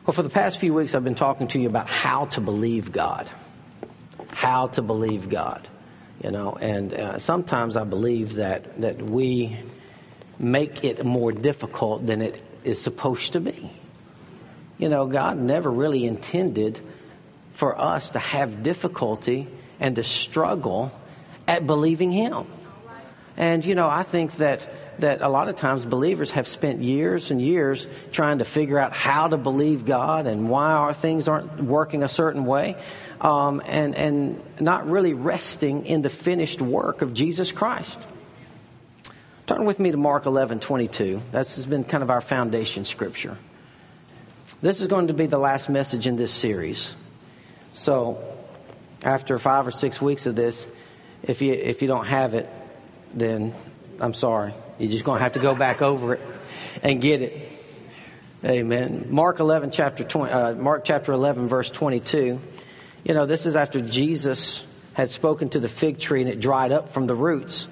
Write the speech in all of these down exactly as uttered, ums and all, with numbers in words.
Well, for the past few weeks, I've been talking to you about how to believe God. How to believe God. You know, and uh, sometimes I believe that, that we make it more difficult than it is supposed to be. You know, God never really intended for us to have difficulty and to struggle at believing Him. And, you know, I think that that a lot of times believers have spent years and years trying to figure out how to believe God and why our things aren't working a certain way, um, and, and not really resting in the finished work of Jesus Christ. Turn with me to Mark eleven twenty-two. This has been kind of our foundation scripture. This is going to be the last message in this series. So after five or six weeks of this, if you if you don't have it, then I'm sorry. You're just going to have to go back over it and get it. Amen. Mark eleven, chapter twenty, uh, Mark chapter eleven, verse twenty-two. You know, this is after Jesus had spoken to the fig tree and it dried up from the roots.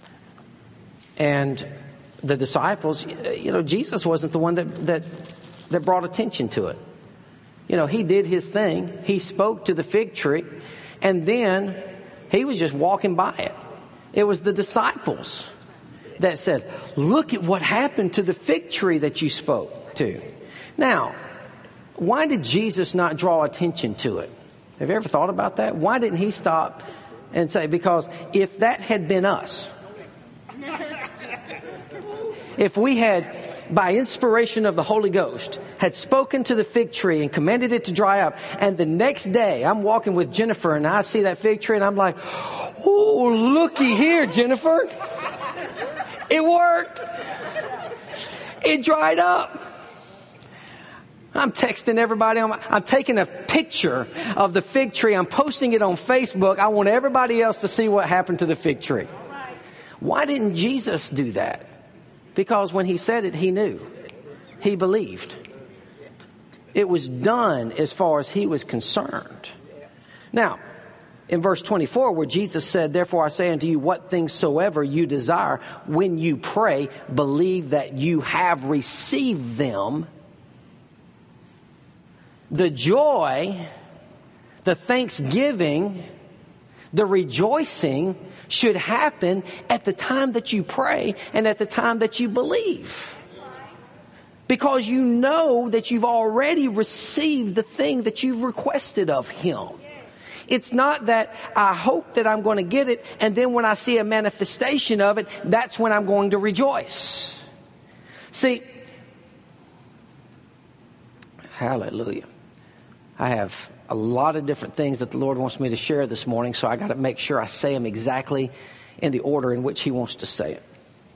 And the disciples, you know, Jesus wasn't the one that that that brought attention to it. You know, He did His thing. He spoke to the fig tree, and then He was just walking by it. It was the disciples that said, look at what happened to the fig tree that you spoke to. Now, why did Jesus not draw attention to it? Have you ever thought about that? Why didn't He stop and say, because if that had been us, if we had, by inspiration of the Holy Ghost, had spoken to the fig tree and commanded it to dry up, and the next day I'm walking with Jennifer and I see that fig tree and I'm like, oh, looky here, Jennifer. It worked. It dried up. I'm texting everybody. On my, I'm taking a picture of the fig tree. I'm posting it on Facebook. I want everybody else to see what happened to the fig tree. Why didn't Jesus do that? Because when He said it, He knew. He believed. It was done as far as He was concerned. Now, in verse twenty-four, where Jesus said, therefore I say unto you, what things soever you desire, when you pray, believe that you have received them. The joy, the thanksgiving, the rejoicing should happen at the time that you pray and at the time that you believe. Because you know that you've already received the thing that you've requested of Him. It's not that I hope that I'm going to get it, and then when I see a manifestation of it, that's when I'm going to rejoice. See, hallelujah. I have a lot of different things that the Lord wants me to share this morning, so I got to make sure I say them exactly in the order in which He wants to say it.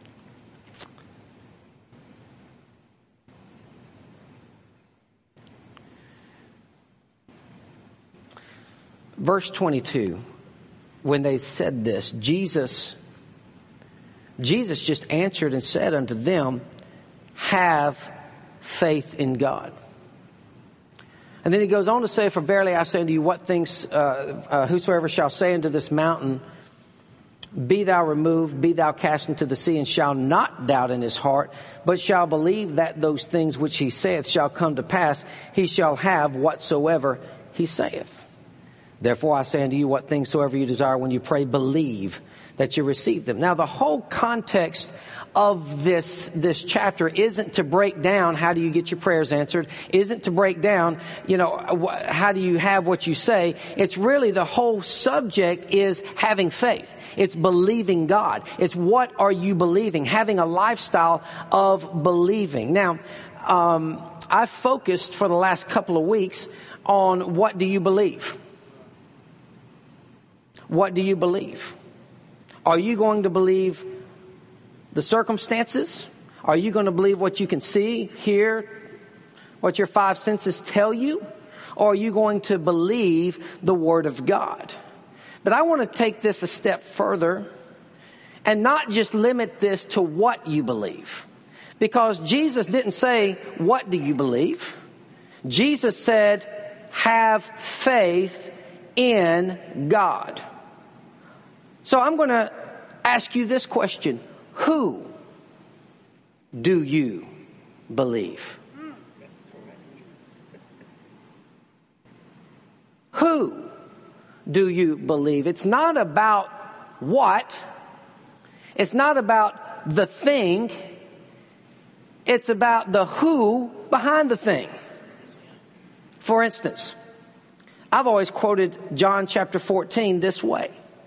Verse twenty-two, when they said this, Jesus, Jesus just answered and said unto them, have faith in God. And then He goes on to say, for verily I say unto you, what things, uh, uh, whosoever shall say unto this mountain, be thou removed, be thou cast into the sea, and shall not doubt in his heart, but shall believe that those things which he saith shall come to pass, he shall have whatsoever he saith. Therefore I say unto you, what things soever you desire when you pray, believe that you receive them. Now the whole context of this this chapter isn't to break down how do you get your prayers answered, isn't to break down, you know, how do you have what you say. It's really the whole subject is having faith. It's believing God. It's what are you believing, having a lifestyle of believing. Now, um, I've focused for the last couple of weeks on what do you believe? What do you believe? Are you going to believe the circumstances? Are you going to believe what you can see, hear, what your five senses tell you? Or are you going to believe the Word of God? But I want to take this a step further and not just limit this to what you believe. Because Jesus didn't say, what do you believe? Jesus said, have faith in God. So I'm going to ask you this question. Who do you believe? who do you believe? It's not about what. It's not about the thing. It's about the who behind the thing. For instance, I've always quoted John chapter fourteen this way.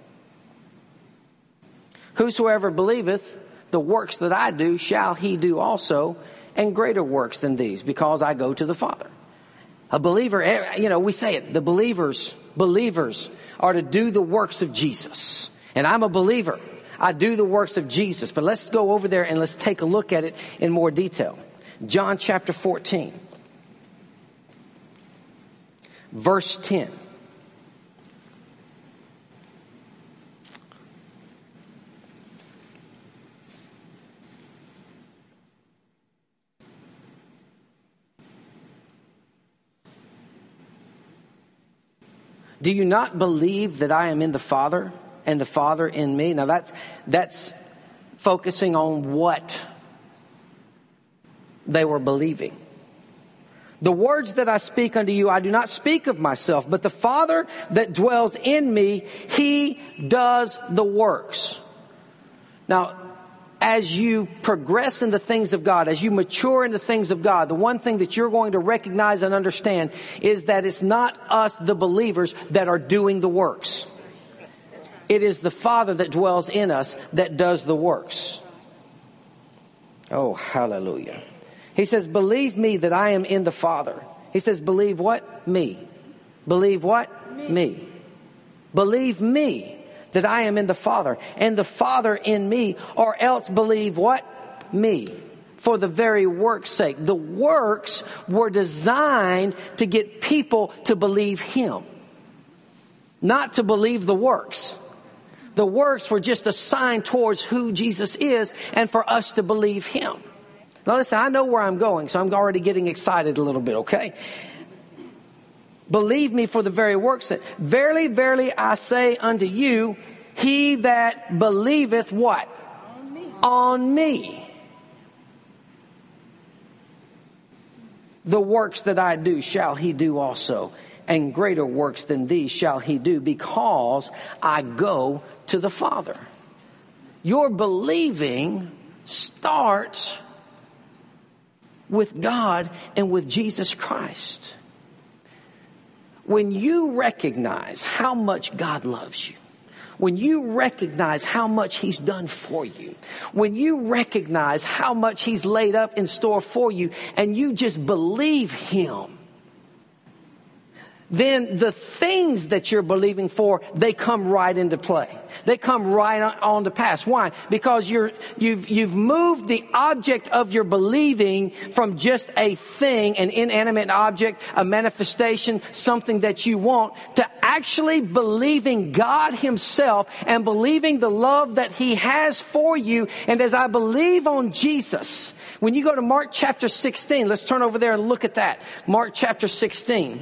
Whosoever believeth the works that I do shall he do also, and greater works than these, because I go to the Father. A believer, you know, we say it, the believers, believers are to do the works of Jesus. And I'm a believer. I do the works of Jesus. But let's go over there and let's take a look at it in more detail. John chapter fourteen, verse ten. Do you not believe that I am in the Father and the Father in me? Now that's that's focusing on what they were believing. The words that I speak unto you, I do not speak of myself, but the Father that dwells in me, he does the works. Now, as you progress in the things of God, as you mature in the things of God, the one thing that you're going to recognize and understand is that it's not us, the believers, that are doing the works. It is the Father that dwells in us that does the works. Oh, hallelujah. He says, believe me that I am in the Father. He says, believe what? Me. Believe what? Me. me. Believe me. That I am in the Father, and the Father in me, or else believe what? Me. For the very work's sake. The works were designed to get people to believe Him. Not to believe the works. The works were just a sign towards who Jesus is, and for us to believe Him. Now listen, I know where I'm going, so I'm already getting excited a little bit, okay? Believe me for the very work's sake. Verily, verily, I say unto you, he that believeth what? On me. On me. The works that I do shall he do also, and greater works than these shall he do, because I go to the Father. Your believing starts with God and with Jesus Christ. When you recognize how much God loves you, when you recognize how much He's done for you, when you recognize how much He's laid up in store for you, and you just believe Him, then the things that you're believing for, they come right into play. They come right on, on to pass. Why? Because you're, you've, you've moved the object of your believing from just a thing, an inanimate object, a manifestation, something that you want, to actually believing God Himself and believing the love that He has for you. And as I believe on Jesus, when you go to Mark chapter sixteen, let's turn over there and look at that. Mark chapter sixteen.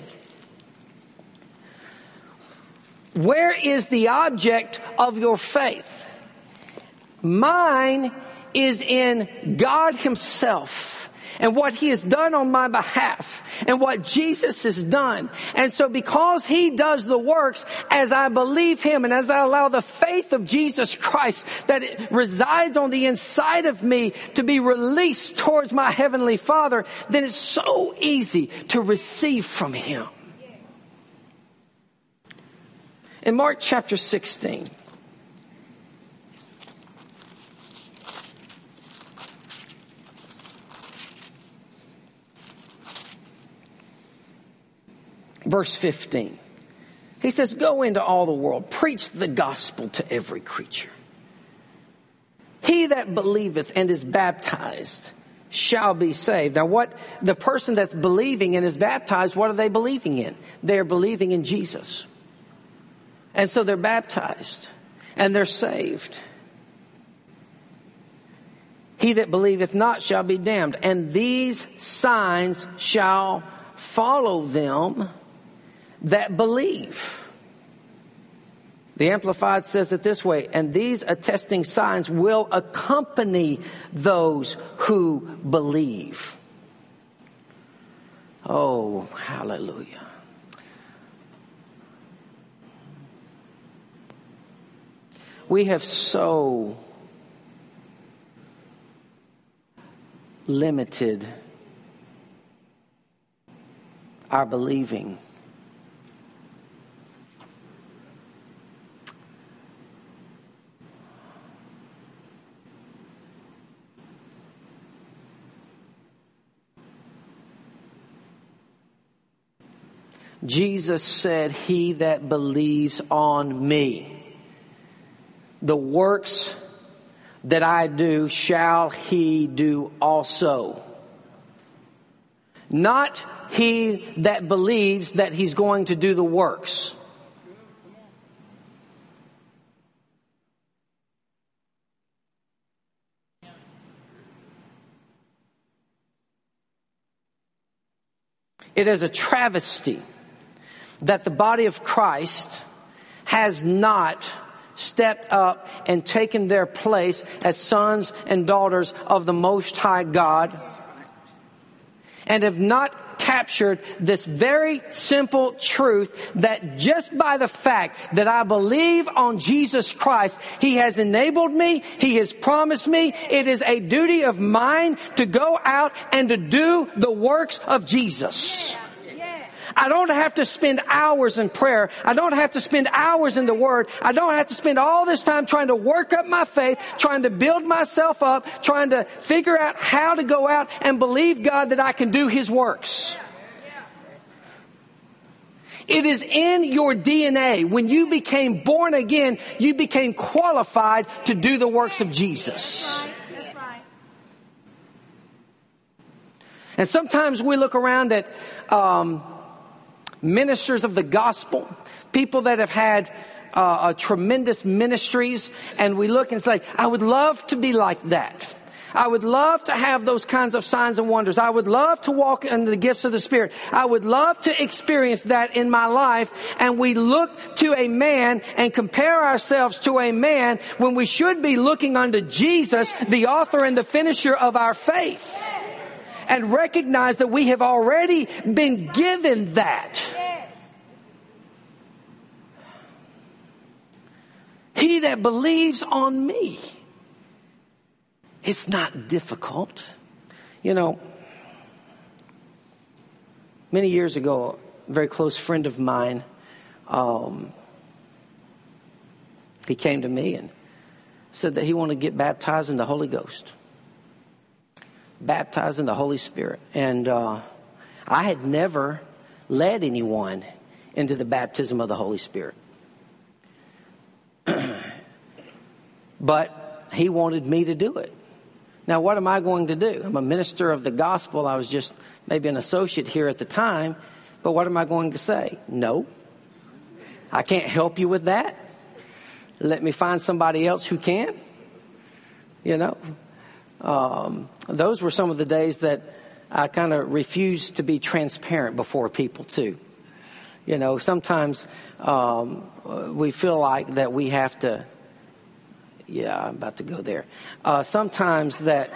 Where is the object of your faith? Mine is in God Himself and what He has done on my behalf and what Jesus has done. And so because He does the works, as I believe Him and as I allow the faith of Jesus Christ that it resides on the inside of me to be released towards my Heavenly Father, then it's so easy to receive from Him. In Mark chapter sixteen, verse fifteen, He says, go into all the world, preach the gospel to every creature. He that believeth and is baptized shall be saved. Now what the person that's believing and is baptized, what are they believing in? They're believing in Jesus. And so they're baptized and they're saved. He that believeth not shall be damned. And these signs shall follow them that believe. The Amplified says it this way, and these attesting signs will accompany those who believe. Oh, hallelujah. We have so limited our believing. Jesus said, "He that believes on me, the works that I do shall he do also." Not he that believes that he's going to do the works. It is a travesty that the body of Christ has not stepped up and taken their place as sons and daughters of the Most High God, and have not captured this very simple truth that just by the fact that I believe on Jesus Christ, He has enabled me, He has promised me, it is a duty of mine to go out and to do the works of Jesus. I don't have to spend hours in prayer. I don't have to spend hours in the Word. I don't have to spend all this time trying to work up my faith, trying to build myself up, trying to figure out how to go out and believe God that I can do His works. It is in your D N A. When you became born again, you became qualified to do the works of Jesus. And sometimes we look around at um, ministers of the gospel, people that have had uh, a tremendous ministries, and we look and say, I would love to be like that. I would love to have those kinds of signs and wonders. I would love to walk in the gifts of the Spirit. I would love to experience that in my life. And we look to a man and compare ourselves to a man when we should be looking unto Jesus, the author and the finisher of our faith. And recognize that we have already been given that. He that believes on me. It's not difficult. You know, many years ago, a very close friend of mine, um, he came to me and said that he wanted to get baptized in the Holy Ghost. Baptized in the Holy Spirit. And uh, I had never led anyone into the baptism of the Holy Spirit. But he wanted me to do it. Now, what am I going to do? I'm a minister of the gospel. I was just maybe an associate here at the time. But what am I going to say? No. I can't help you with that. Let me find somebody else who can. You know. Um, those were some of the days that I kind of refused to be transparent before people too. You know, sometimes um, we feel like that we have to, yeah, I'm about to go there. Uh, sometimes that,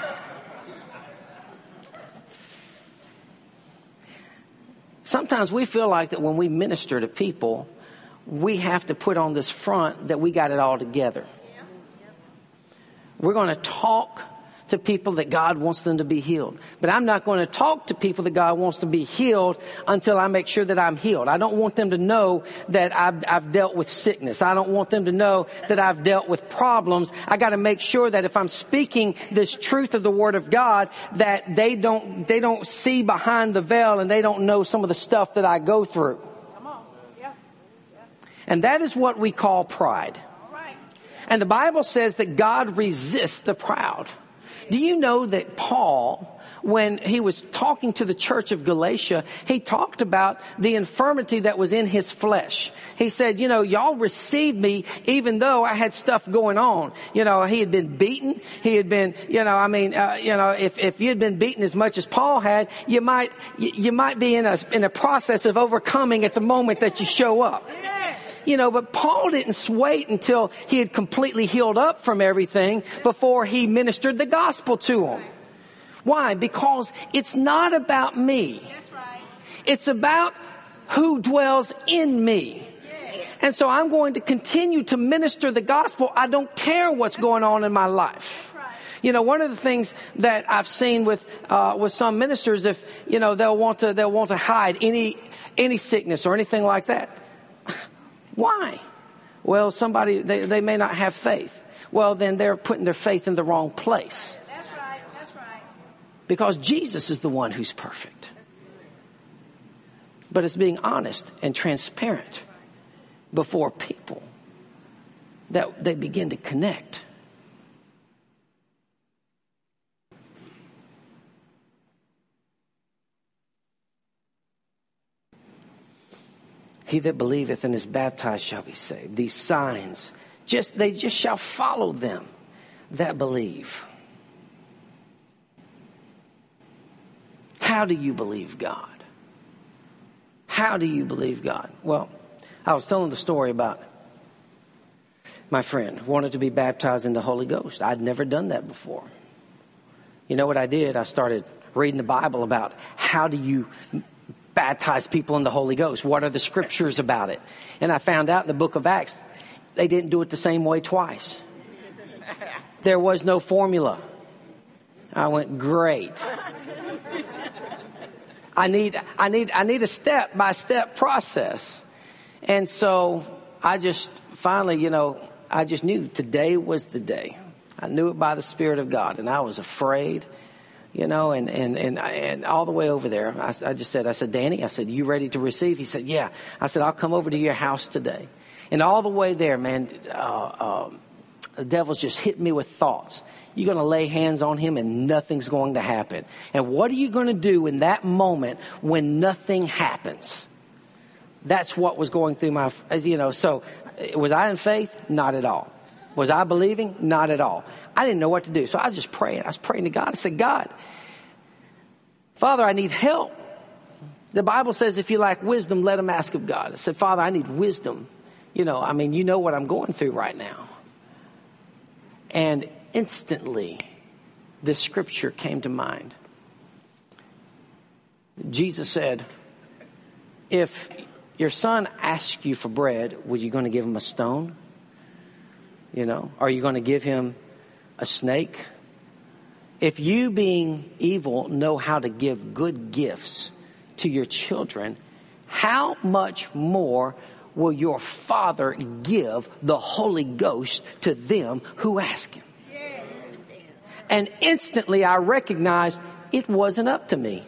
sometimes we feel like that when we minister to people, we have to put on this front that we got it all together. We're going to talk to people that God wants them to be healed. But I'm not going to talk to people that God wants to be healed until I make sure that I'm healed. I don't want them to know that I've, I've dealt with sickness. I don't want them to know that I've dealt with problems. I got to make sure that if I'm speaking this truth of the Word of God, that they don't, they don't see behind the veil and they don't know some of the stuff that I go through. Come on. Yeah. Yeah. And that is what we call pride. All right. And the Bible says that God resists the proud. Do you know that Paul, when he was talking to the church of Galatia, he talked about the infirmity that was in his flesh. He said, you know, y'all received me even though I had stuff going on. You know, he had been beaten. He had been, you know, I mean, uh, you know, if, if you had been beaten as much as Paul had, you might, you, you might be in a, in a process of overcoming at the moment that you show up. You know, but Paul didn't wait until he had completely healed up from everything before he ministered the gospel to them. Why? Because it's not about me. It's about who dwells in me. And so I'm going to continue to minister the gospel. I don't care what's going on in my life. You know, one of the things that I've seen with uh, with some ministers, if you know, they'll want to they'll want to hide any any sickness or anything like that. Why? Well, somebody they, they may not have faith. Well, then they're putting their faith in the wrong place. That's right. That's right. Because Jesus is the one who's perfect. But it's being honest and transparent before people that they begin to connect. He that believeth and is baptized shall be saved. These signs, just they just shall follow them that believe. How do you believe God? How do you believe God? Well, I was telling the story about my friend who wanted to be baptized in the Holy Ghost. I'd never done that before. You know what I did? I started reading the Bible about how do you baptize people in the Holy Ghost. What are the scriptures about it? And I found out in the book of Acts, they didn't do it the same way twice. There was no formula. I went, great. I need, I need, I need a step by step process. And so I just finally, you know, I just knew today was the day. I knew it by the Spirit of God, and I was afraid. You know, and, and, and, and all the way over there, I, I just said, I said, Danny, I said, you ready to receive? He said, yeah. I said, I'll come over to your house today. And all the way there, man, uh, uh, the devil's just hit me with thoughts. You're going to lay hands on him and nothing's going to happen. And what are you going to do in that moment when nothing happens? That's what was going through my, as you know, so was I in faith? Not at all. Was I believing? Not at all. I didn't know what to do. So I was just praying. I was praying to God. I said, God, Father, I need help. The Bible says if you lack wisdom, let him ask of God. I said, Father, I need wisdom. You know, I mean, you know what I'm going through right now. And instantly, this scripture came to mind. Jesus said, if your son asks you for bread, were you going to give him a stone? You know, are you going to give him a snake? If you, being evil, know how to give good gifts to your children, how much more will your Father give the Holy Ghost to them who ask him? And instantly I recognized it wasn't up to me.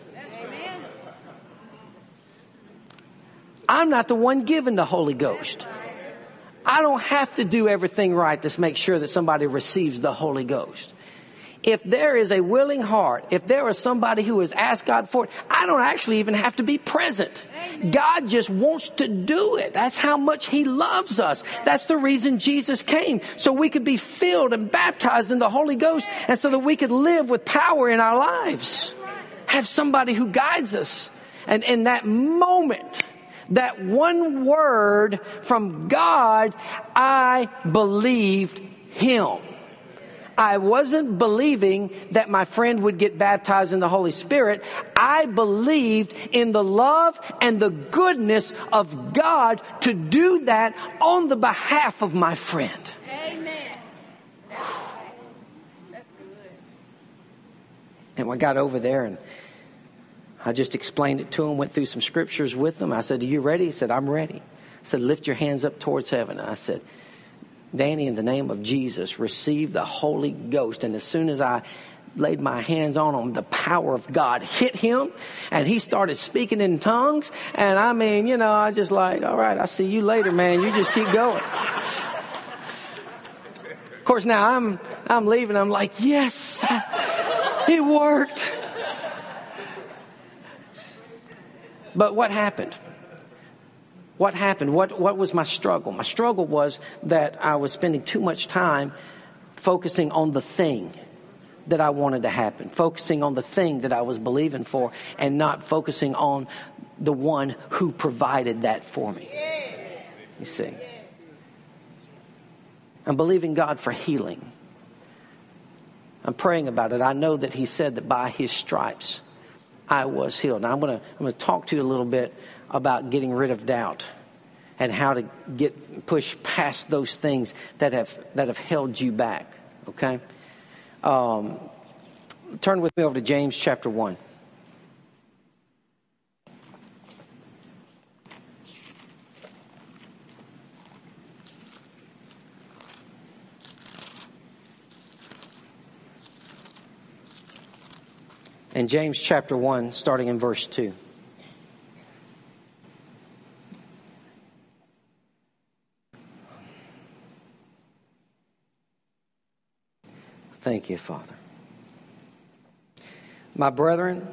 I'm not the one giving the Holy Ghost. I don't have to do everything right to make sure that somebody receives the Holy Ghost. If there is a willing heart, if there is somebody who has asked God for it, I don't actually even have to be present. God just wants to do it. That's how much he loves us. That's the reason Jesus came, so we could be filled and baptized in the Holy Ghost, and so that we could live with power in our lives. Have somebody who guides us. And in that moment, that one word from God, I believed him. I wasn't believing that my friend would get baptized in the Holy Spirit. I believed in the love and the goodness of God to do that on the behalf of my friend. Amen. That's good. And when I got over there and I just explained it to him, went through some scriptures with him. I said, are you ready? He said, I'm ready. I said, lift your hands up towards heaven. I said, Danny, in the name of Jesus, receive the Holy Ghost. And as soon as I laid my hands on him, the power of God hit him and he started speaking in tongues. And I mean, you know, I just like, all right, I'll see you later, man. You just keep going. Of course, now I'm, I'm leaving. I'm like, yes, it worked. But what happened? What happened? What, what was my struggle? My struggle was that I was spending too much time focusing on the thing that I wanted to happen, focusing on the thing that I was believing for, and not focusing on the one who provided that for me. You see, I'm believing God for healing. I'm praying about it. I know that he said that by his stripes I was healed. Now I'm going to I'm going to talk to you a little bit about getting rid of doubt. and how to get push past those things that have that have held you back. Okay, um, turn with me over to James chapter one. In James chapter one, starting in verse two. Thank you, Father. My brethren,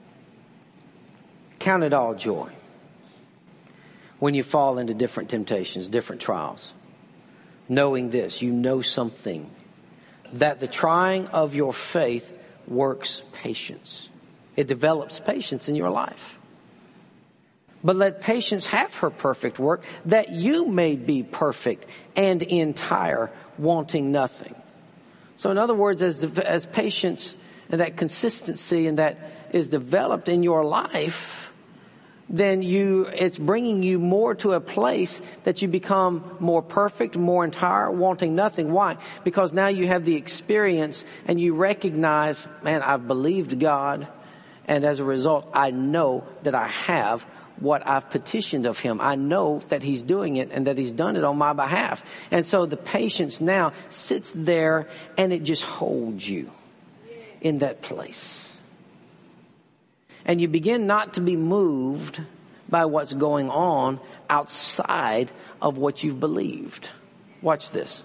count it all joy when you fall into different temptations, different trials, knowing this, you know something, that the trying of your faith works patience. It develops patience in your life. But let patience have her perfect work, that you may be perfect and entire, wanting nothing. So in other words, as as patience and that consistency and that is developed in your life, then you it's bringing you more to a place that you become more perfect, more entire, wanting nothing. Why? Because now you have the experience and you recognize, man, I've believed God, and as a result, I know that I have what I've petitioned of him. I know that he's doing it and that he's done it on my behalf. And so the patience now sits there and it just holds you in that place. And you begin not to be moved by what's going on outside of what you've believed. Watch this.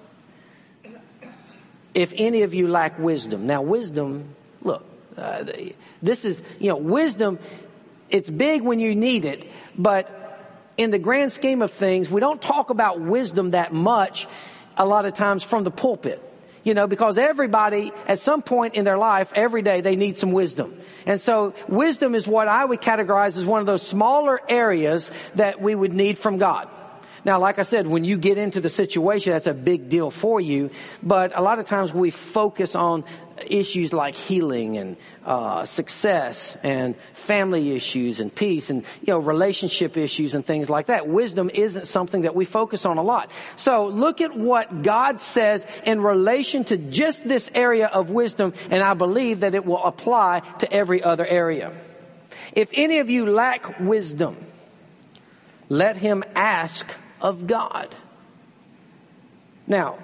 If any of you lack wisdom. Now wisdom, look, uh, this is, you know, wisdom, it's big when you need it, but in the grand scheme of things, we don't talk about wisdom that much a lot of times from the pulpit. You know, because everybody at some point in their life, every day, they need some wisdom. And so wisdom is what I would categorize as one of those smaller areas that we would need from God. Now, like I said, when you get into the situation, that's a big deal for you. But a lot of times we focus on issues like healing and uh, success and family issues and peace and, you know, relationship issues and things like that. Wisdom isn't something that we focus on a lot. So look at what God says in relation to just this area of wisdom, and I believe that it will apply to every other area. If any of you lack wisdom, let him ask of God. Now,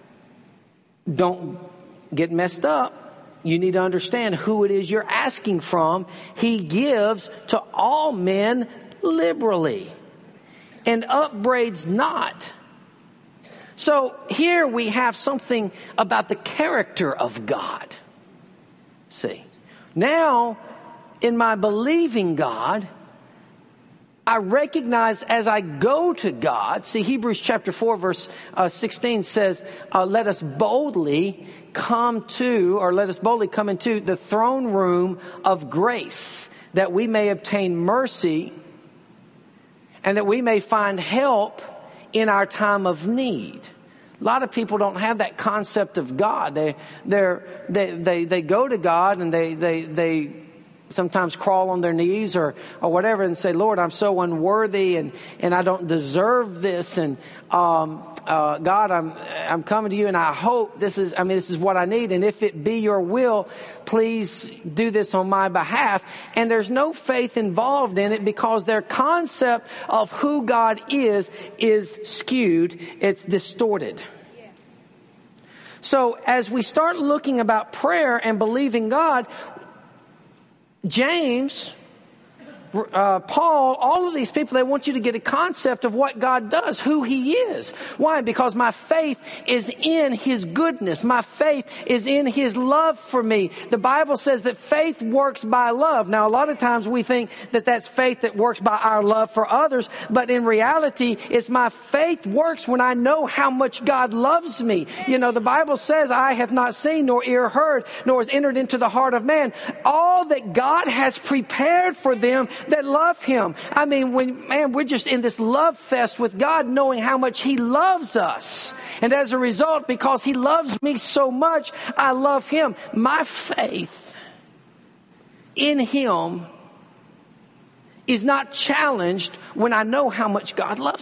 don't get messed up. You need to understand who it is you're asking from. He gives to all men liberally and upbraids not. So here we have something about the character of God. See, now in my believing God, I recognize as I go to God. See, Hebrews chapter four verse uh, sixteen says, uh, let us boldly come to, or let us boldly come into the throne room of grace, that we may obtain mercy and that we may find help in our time of need. A lot of people don't have that concept of God. They, they're, they, they, they go to God and they, they, they, sometimes crawl on their knees or, or whatever and say, Lord, I'm so unworthy and, and I don't deserve this. And, um, uh, God, I'm, I'm coming to you and I hope this is, I mean, this is what I need. And if it be your will, please do this on my behalf. And there's no faith involved in it because their concept of who God is, is skewed. It's distorted. So as we start looking about prayer and believing God, James, uh, Paul, all of these people, they want you to get a concept of what God does, who he is. Why? Because my faith is in his goodness. My faith is in his love for me. The Bible says that faith works by love. Now, a lot of times we think that that's faith that works by our love for others. But in reality, it's my faith works when I know how much God loves me. You know, the Bible says, eye hath not seen, nor ear heard, nor has entered into the heart of man all that God has prepared for them that love him. I mean, when, man, we're just in this love fest with God, knowing how much he loves us. And as a result, because he loves me so much, I love him. My faith in him is not challenged when I know how much God loves me.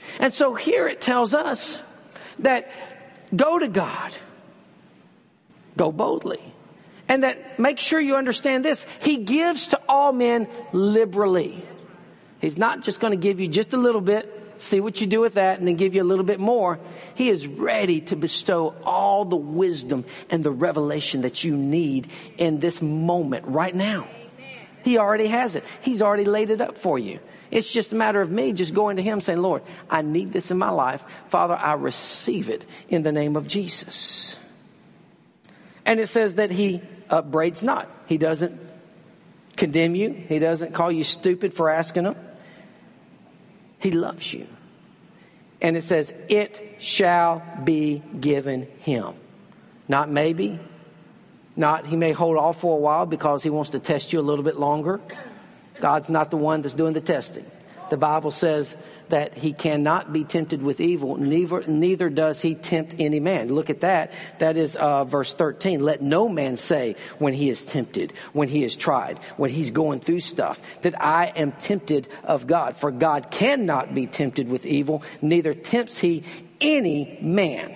And so here it tells us that go to God. Go boldly. And that make sure you understand this. He gives to all men liberally. He's not just going to give you just a little bit, see what you do with that, and then give you a little bit more. He is ready to bestow all the wisdom and the revelation that you need in this moment right now. He already has it. He's already laid it up for you. It's just a matter of me just going to him saying, Lord, I need this in my life. Father, I receive it in the name of Jesus. And it says that he upbraids not. He doesn't condemn you. He doesn't call you stupid for asking him. He loves you. And it says, it shall be given him. Not maybe. Not he may hold off for a while because he wants to test you a little bit longer. God's not the one that's doing the testing. The Bible says that he cannot be tempted with evil, neither, neither does he tempt any man. Look at that. That is uh, verse thirteen. Let no man say when he is tempted, when he is tried, when he's going through stuff, that I am tempted of God. For God cannot be tempted with evil, neither tempts he any man.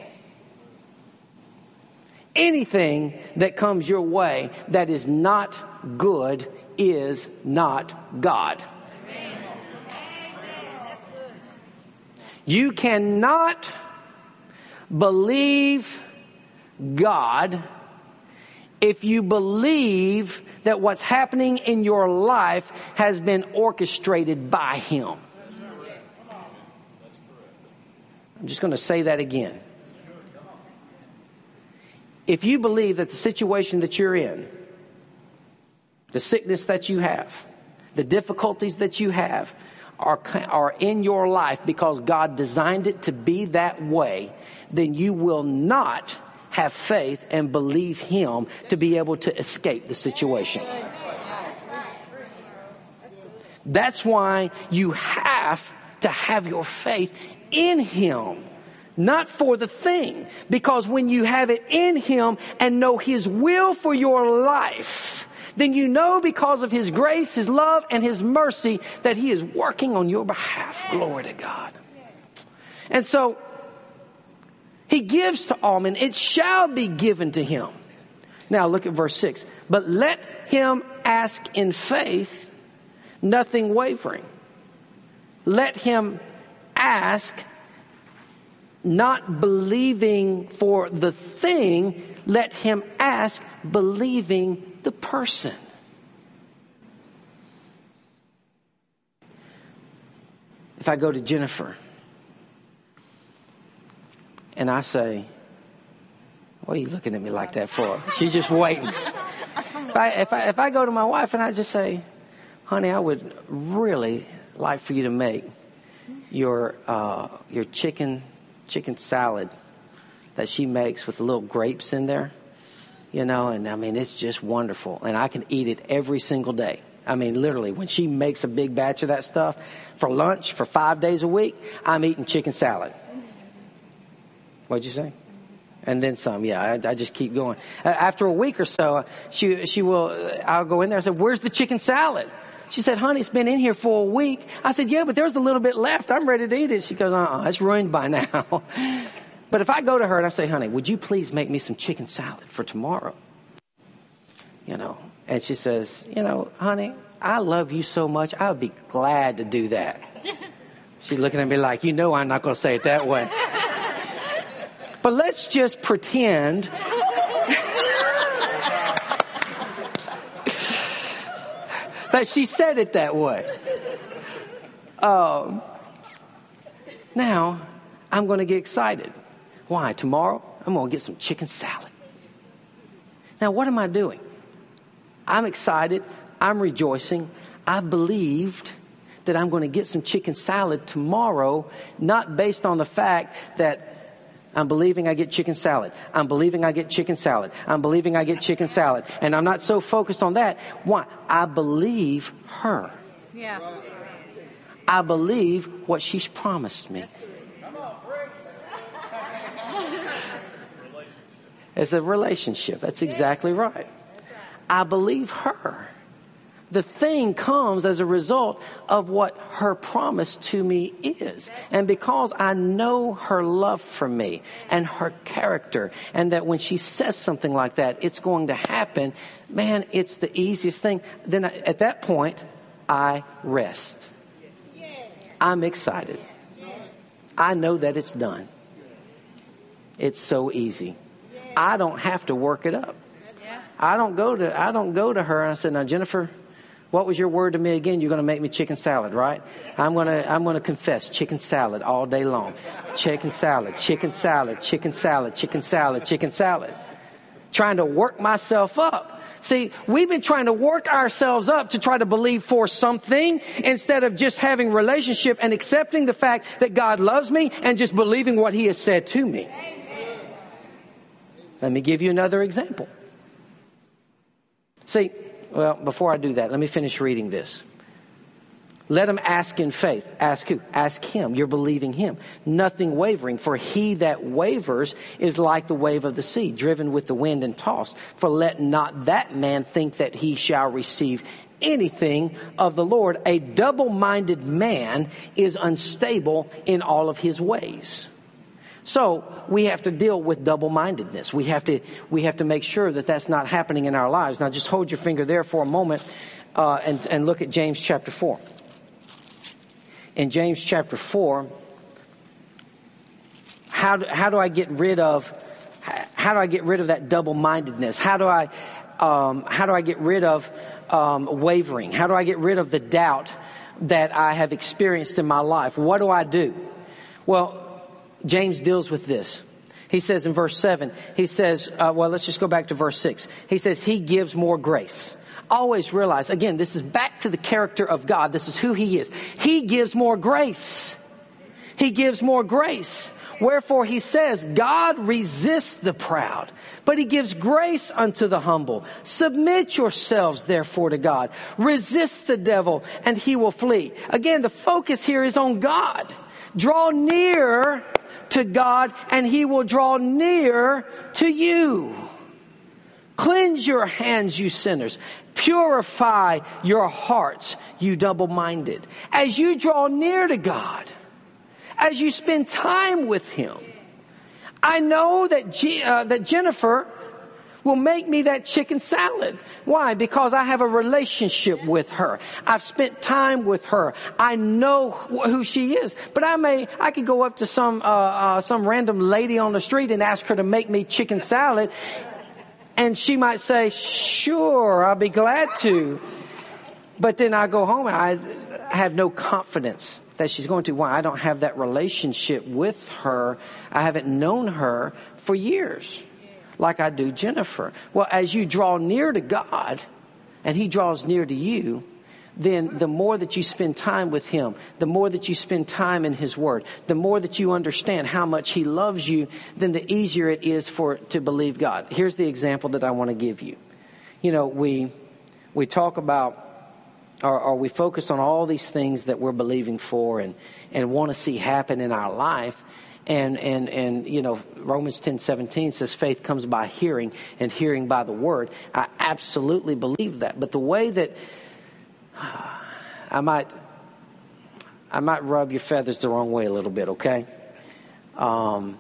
Anything that comes your way that is not good is not God. You cannot believe God if you believe that what's happening in your life has been orchestrated by him. I'm just going to say that again. If you believe that the situation that you're in, the sickness that you have, the difficulties that you have are, are in your life because God designed it to be that way, then you will not have faith and believe him to be able to escape the situation. That's why you have to have your faith in him. Not for the thing. Because when you have it in him and know his will for your life, then you know because of his grace, his love, and his mercy that he is working on your behalf. Glory to God. And so he gives to all men. It shall be given to him. Now look at verse six. But let him ask in faith, nothing wavering. Let him ask, not believing for the thing. Let him ask, believing the person. If I go to Jennifer and I say, what are you looking at me like that for? She's just waiting. If I, if I, if I go to my wife and I just say, honey, I would really like for you to make your, uh, your chicken, chicken salad that she makes with the little grapes in there. You know, and I mean, it's just wonderful. And I can eat it every single day. I mean, literally, when she makes a big batch of that stuff for lunch for five days a week, I'm eating chicken salad. What'd you say? And then some. Yeah, I, I just keep going. Uh, after a week or so, she she will, I'll go in there and say, where's the chicken salad? She said, honey, it's been in here for a week. I said, yeah, but there's a little bit left. I'm ready to eat it. She goes, uh-uh, it's ruined by now. But if I go to her and I say, honey, would you please make me some chicken salad for tomorrow? You know, and she says, you know, honey, I love you so much. I would be glad to do that. She's looking at me like, you know, I'm not going to say it that way. But let's just pretend that she said it that way. Um, now, I'm going to get excited. Why? Tomorrow, I'm going to get some chicken salad. Now, what am I doing? I'm excited. I'm rejoicing. I believed that I'm going to get some chicken salad tomorrow, not based on the fact that I'm believing I get chicken salad. I'm believing I get chicken salad. I'm believing I get chicken salad. And I'm not so focused on that. Why? I believe her. Yeah. I believe what she's promised me. It's a relationship. That's exactly right. I believe her The thing comes as a result of what her promise to me is. And because I know her love for me and her character, and that when she says something like that, it's going to happen, man, it's the easiest thing. Then I, at that point, I rest. I'm excited. I know that it's done. It's so easy. I don't have to work it up. I don't go to I don't go to her and I said, now, Jennifer, what was your word to me again? You're going to make me chicken salad, right? I'm going to I'm going to confess chicken salad all day long. Chicken salad, chicken salad, chicken salad, chicken salad, chicken salad. Trying to work myself up. See, we've been trying to work ourselves up to try to believe for something instead of just having relationship and accepting the fact that God loves me and just believing what he has said to me. Let me give you another example. See, well, before I do that, let me finish reading this. Let him ask in faith. Ask who? Ask him. You're believing him. Nothing wavering. For he that wavers is like the wave of the sea, driven with the wind and tossed. For let not that man think that he shall receive anything of the Lord. A double-minded man is unstable in all of his ways. So we have to deal with double-mindedness. We have to we have to make sure that that's not happening in our lives. Now, just hold your finger there for a moment uh, and, and look at James chapter four. In James chapter four, how do, how do I get rid of how do I get rid of that double-mindedness? How do I um, how do I get rid of um, wavering? How do I get rid of the doubt that I have experienced in my life? What do I do? Well, James deals with this. He says in verse seven, he says, uh, well, let's just go back to verse six. He says, he gives more grace. Always realize, again, this is back to the character of God. This is who he is. He gives more grace. He gives more grace. Wherefore he says, God resists the proud, but he gives grace unto the humble. Submit yourselves, therefore, to God. Resist the devil, and he will flee. Again, the focus here is on God. Draw near to God, and he will draw near to you. Cleanse your hands, you sinners. Purify your hearts, you double-minded. As you draw near to God, as you spend time with him, I know that G, uh, that Jennifer will make me that chicken salad. Why? Because I have a relationship with her. I've spent time with her. I know wh- who she is. But I may, I could go up to some, uh, uh, some random lady on the street and ask her to make me chicken salad. And she might say, sure, I'll be glad to. But then I go home and I have no confidence that she's going to. Why? I don't have that relationship with her. I haven't known her for years like I do Jennifer. Well, as you draw near to God and he draws near to you, then the more that you spend time with him, the more that you spend time in his word, the more that you understand how much he loves you, then the easier it is for to believe God. Here's the example that I want to give you. You know, we we talk about or, or we focus on all these things that we're believing for and, and want to see happen in our life. And, and, and, you know, Romans ten seventeen says faith comes by hearing and hearing by the word. I absolutely believe that. But the way that uh, I might, I might rub your feathers the wrong way a little bit. Okay. Um,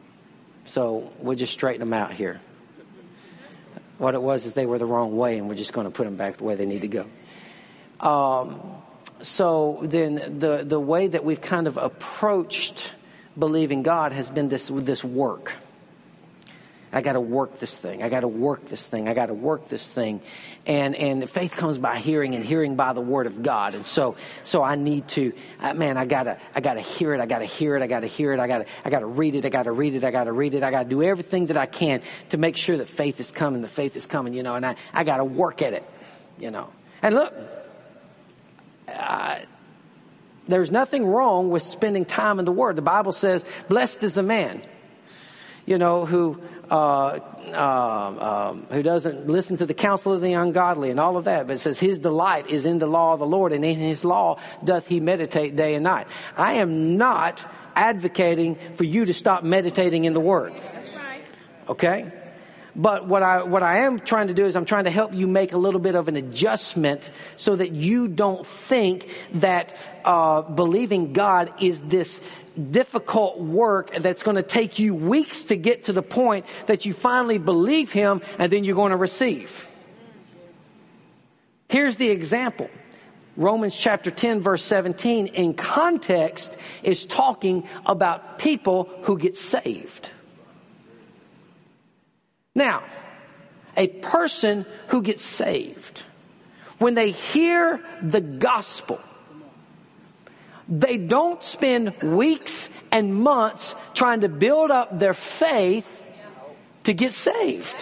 so we'll just straighten them out here. What it was is they were the wrong way and we're just going to put them back the way they need to go. Um, so then the, the way that we've kind of approached believing God has been this this work. I got to work this thing. I got to work this thing. I got to work this thing. And and faith comes by hearing and hearing by the word of God. And so so I need to, uh, man, I got to I got to hear it. I got to hear it. I got to hear it. I got to I got to read it. I got to read it. I got to read it. I got to do everything that I can to make sure that faith is coming. The faith is coming, you know, and I, I got to work at it, you know. And look, I, there's nothing wrong with spending time in the Word. The Bible says, blessed is the man, you know, who uh, uh, um, who doesn't listen to the counsel of the ungodly and all of that. But it says his delight is in the law of the Lord, and in his law doth he meditate day and night. I am not advocating for you to stop meditating in the Word. That's right. Okay? But what I what I am trying to do is I'm trying to help you make a little bit of an adjustment so that you don't think that uh, believing God is this difficult work that's going to take you weeks to get to the point that you finally believe Him and then you're going to receive. Here's the example. Romans chapter ten, verse seventeen, in context, is talking about people who get saved. Now, a person who gets saved, when they hear the gospel, they don't spend weeks and months trying to build up their faith to get saved.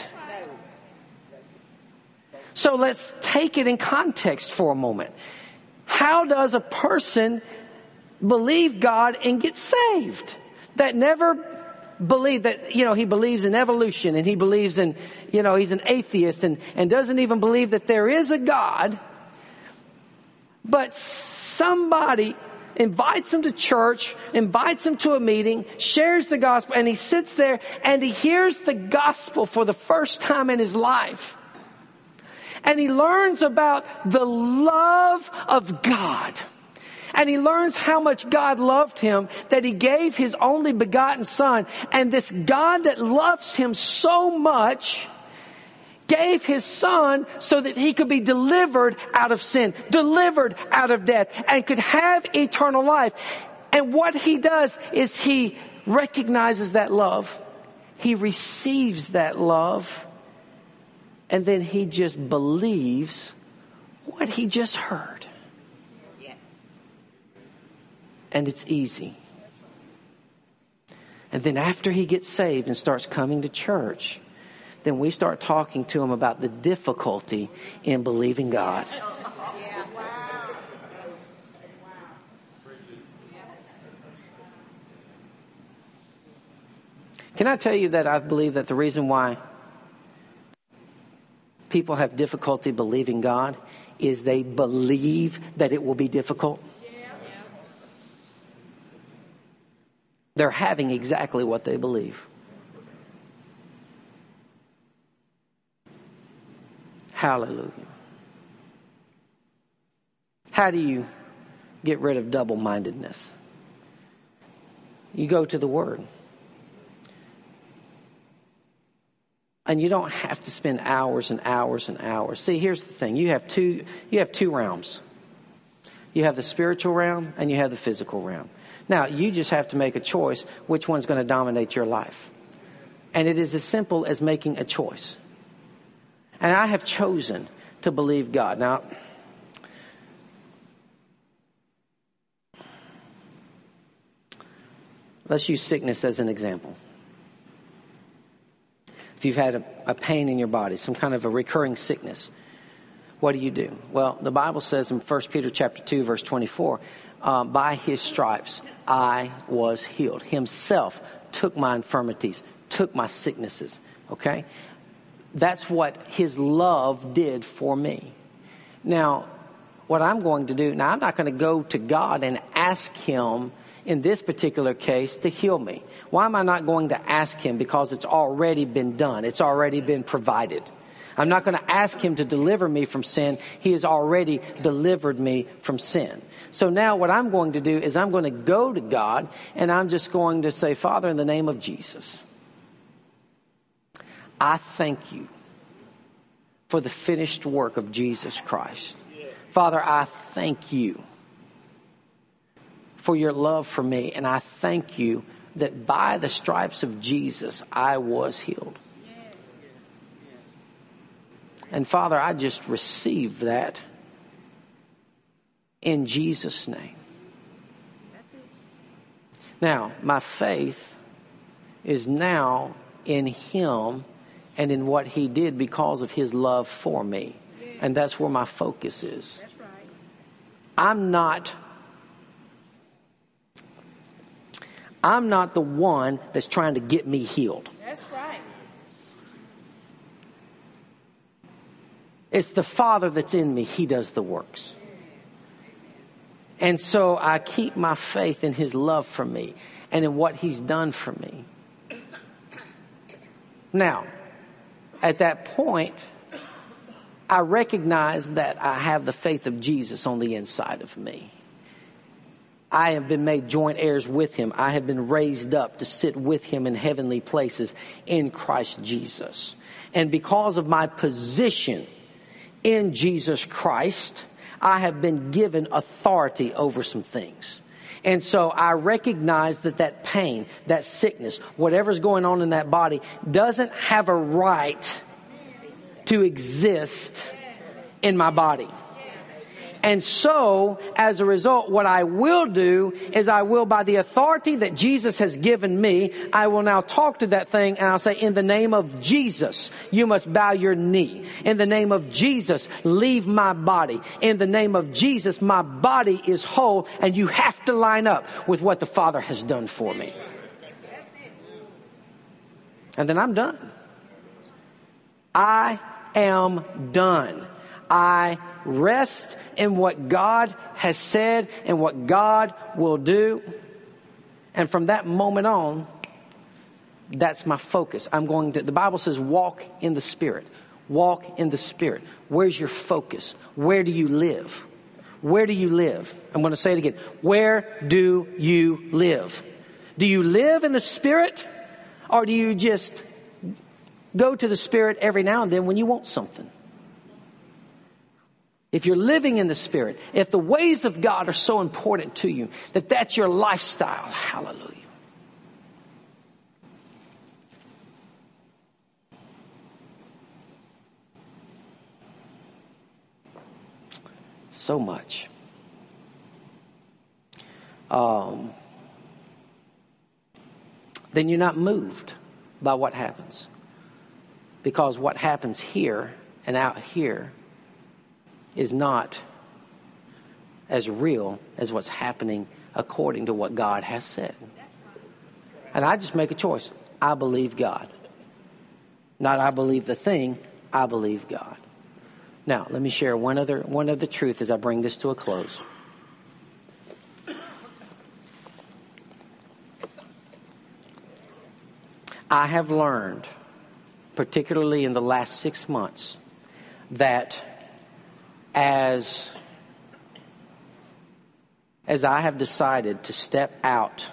So let's take it in context for a moment. How does a person believe God and get saved? That never believe that, you know, he believes in evolution and he believes in, you know, he's an atheist and, and doesn't even believe that there is a God. But somebody invites him to church, invites him to a meeting, shares the gospel, and he sits there and he hears the gospel for the first time in his life. And he learns about the love of God. And he learns how much God loved him, that He gave His only begotten Son. And this God that loves him so much gave His Son so that he could be delivered out of sin, delivered out of death, and could have eternal life. And what He does is He recognizes that love. He receives that love. And then he just believes what he just heard. And it's easy. And then after he gets saved and starts coming to church, then we start talking to him about the difficulty in believing God. Can I tell you that I believe that the reason why people have difficulty believing God is they believe that it will be difficult? They're having exactly what they believe. Hallelujah. How do you get rid of double-mindedness? You go to the Word. And you don't have to spend hours and hours and hours. See, here's the thing. You have two, you have two realms. You have the spiritual realm and you have the physical realm. Now, you just have to make a choice which one's going to dominate your life. And it is as simple as making a choice. And I have chosen to believe God. Now, let's use sickness as an example. If you've had a, a pain in your body, some kind of a recurring sickness, what do you do? Well, the Bible says in First Peter chapter two, verse twenty-four, uh, by His stripes I was healed. Himself took my infirmities, took my sicknesses. Okay? That's what His love did for me. Now, what I'm going to do, now I'm not going to go to God and ask Him in this particular case to heal me. Why am I not going to ask Him? Because it's already been done. It's already been provided. I'm not going to ask Him to deliver me from sin. He has already delivered me from sin. So now what I'm going to do is I'm going to go to God and I'm just going to say, Father, in the name of Jesus, I thank You for the finished work of Jesus Christ. Father, I thank You for Your love for me. And I thank You that by the stripes of Jesus, I was healed. And Father, I just receive that in Jesus' name. Now, my faith is now in Him and in what He did because of His love for me. And that's where my focus is. That's right. I'm not I'm not the one that's trying to get me healed. That's right. It's the Father that's in me. He does the works. And so I keep my faith in His love for me and in what He's done for me. Now, at that point, I recognize that I have the faith of Jesus on the inside of me. I have been made joint heirs with him. I have been raised up to sit with him in heavenly places in Christ Jesus. And because of my position in Jesus Christ, I have been given authority over some things. And so I recognize that that pain, that sickness, whatever's going on in that body doesn't have a right to exist in my body. And so, as a result, what I will do is I will, by the authority that Jesus has given me, I will now talk to that thing and I'll say, in the name of Jesus, you must bow your knee. In the name of Jesus, leave my body. In the name of Jesus, my body is whole and you have to line up with what the Father has done for me. And then I'm done. I am done. I rest in what God has said and what God will do. And from that moment on, that's my focus. I'm going to, the Bible says, walk in the Spirit. Walk in the Spirit. Where's your focus? Where do you live? Where do you live? I'm going to say it again. Where do you live? Do you live in the Spirit? Or do you just go to the Spirit every now and then when you want something? If you're living in the Spirit, if the ways of God are so important to you that that's your lifestyle, hallelujah. So much. Um, then you're not moved by what happens. Because what happens here and out here is not as real as what's happening according to what God has said. And I just make a choice. I believe God. Not I believe the thing, I believe God. Now, let me share one other one other truth as I bring this to a close. I have learned, particularly in the last six months, that As, as I have decided to step out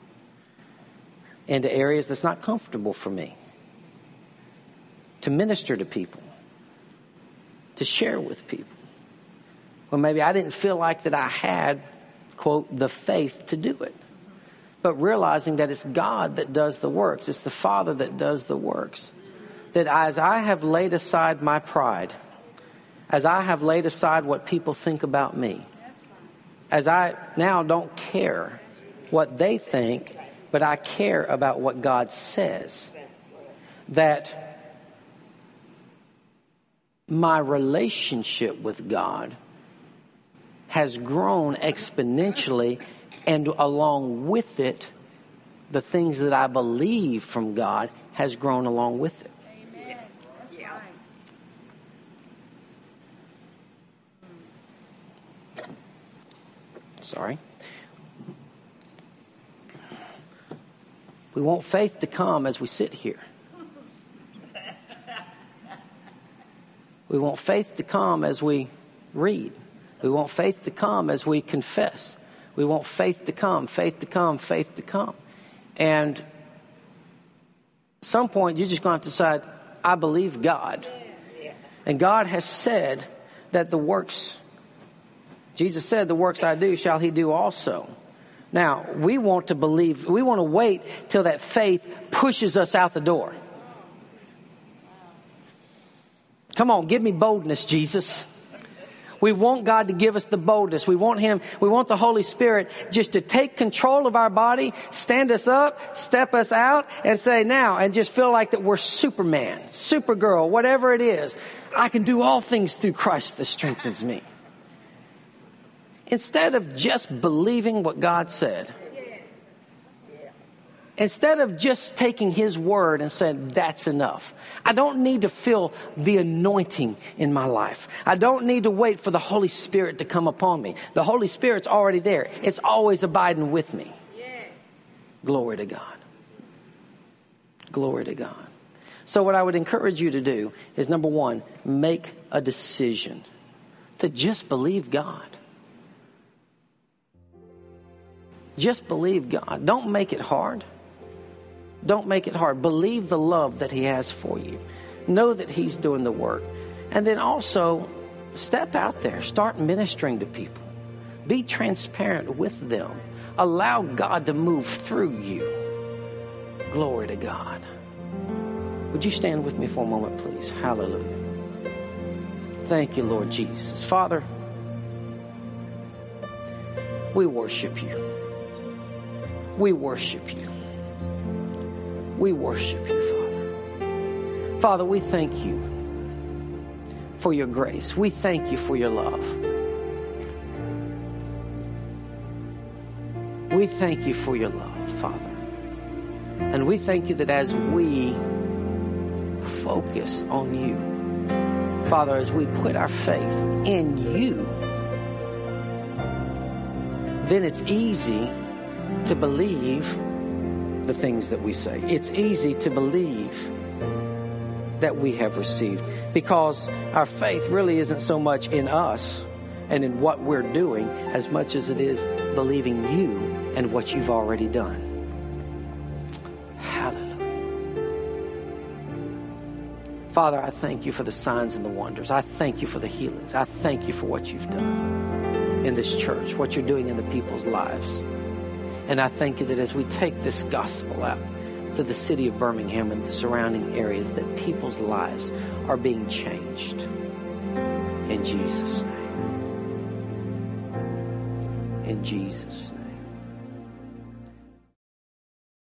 into areas that's not comfortable for me, to minister to people, to share with people, well, maybe I didn't feel like that I had, quote, the faith to do it. But realizing that it's God that does the works, it's the Father that does the works, that as I have laid aside my pride, as I have laid aside what people think about me, as I now don't care what they think, but I care about what God says, that my relationship with God has grown exponentially, and along with it, the things that I believe from God has grown along with it. Sorry. We want faith to come as we sit here. We want faith to come as we read. We want faith to come as we confess. We want faith to come, faith to come, faith to come. And at some point, you're just going to have to decide, I believe God. And God has said that the works, Jesus said, the works I do shall he do also. Now, we want to believe, we want to wait till that faith pushes us out the door. Come on, give me boldness, Jesus. We want God to give us the boldness. We want him, we want the Holy Spirit just to take control of our body, stand us up, step us out, and say now, and just feel like that we're Superman, Supergirl, whatever it is. I can do all things through Christ that strengthens me. Instead of just believing what God said, instead of just taking his word and saying, that's enough. I don't need to feel the anointing in my life. I don't need to wait for the Holy Spirit to come upon me. The Holy Spirit's already there. It's always abiding with me. Yes. Glory to God. Glory to God. So what I would encourage you to do is, number one, make a decision to just believe God. Just believe God. Don't make it hard. Don't make it hard. Believe the love that He has for you. Know that He's doing the work. And then also, step out there. Start ministering to people. Be transparent with them. Allow God to move through you. Glory to God. Would you stand with me for a moment, please? Hallelujah. Thank you, Lord Jesus. Father, we worship you. We worship you. We worship you, Father. Father, we thank you for your grace. We thank you for your love. We thank you for your love, Father. And we thank you that as we focus on you, Father, as we put our faith in you, then it's easy to believe the things that we say. It's easy to believe that we have received, because our faith really isn't so much in us and in what we're doing as much as it is believing you and what you've already done. Hallelujah. Father, I thank you for the signs and the wonders. I thank you for the healings. I thank you for what you've done in this church, what you're doing in the people's lives. And I thank you that as we take this gospel out to the city of Birmingham and the surrounding areas, that people's lives are being changed. In Jesus' name. In Jesus' name.